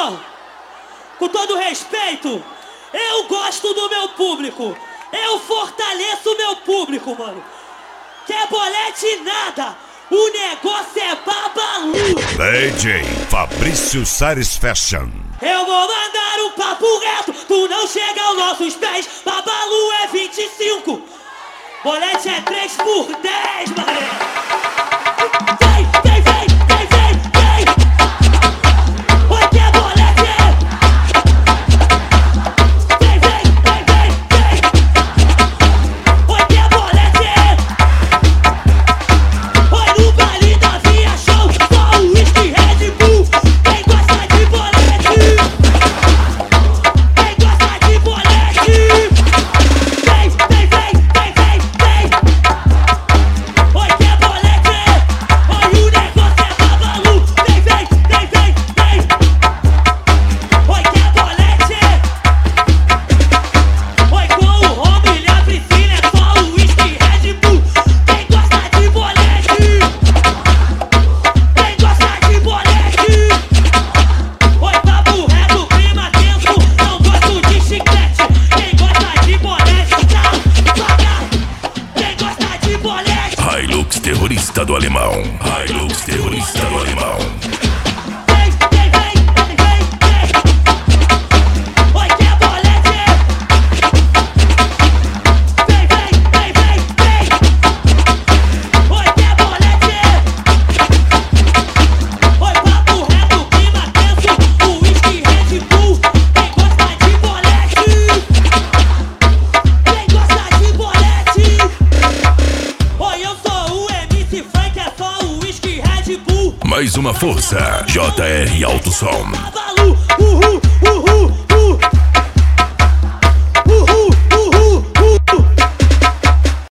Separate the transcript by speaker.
Speaker 1: Ô, com todo respeito, eu gosto do meu público. Eu fortaleço o meu público, mano. Quer bolete nada. O negócio é Babalu.
Speaker 2: DJ Fabrício Satisfaction.
Speaker 1: Eu vou mandar um papo reto, tu não chega aos nossos pés. Babalu é 25, bolete é 3 por 10, mané. Vem, vem, vem, vem, vem, vem. Oi, que é bolete? Vem, vem, vem, vem, vem. Oi, que é bolete? Oi, no baile da Via Show, só o whisky Red Bull. Quem gosta de bolete? Quem gosta de bolete? Vem, vem, vem, vem, vem, vem. Oi, que é bolete? Oi, o negócio é Babalu. Vem, vem, vem, vem, vem. Oi, que é bolete? Oi, com o Romulo e a Priscila é só o whisky Red Bull. Quem gosta de bolete? Quem gosta de bolete? Oi, papo reto, clima tenso, não gosto de chiclete. Quem gosta de bolete, tá, joga. Quem gosta de bolete?
Speaker 2: Hilux terrorista do alemão. Hilux terrorista do alemão.
Speaker 1: Vem, vem, vem, vem, vem, vem. Oi, que é bolete? Vem, vem, vem, vem, vem. Oi, que é bolete? Oi, papo reto, clima tenso, o whisky Red Bull. Quem gosta de bolete? Quem gosta de bolete? Oi, eu sou o MC Frank, é só o whisky Red Bull.
Speaker 2: Mais uma força. JR Alto Som.
Speaker 1: Babalu, uhul.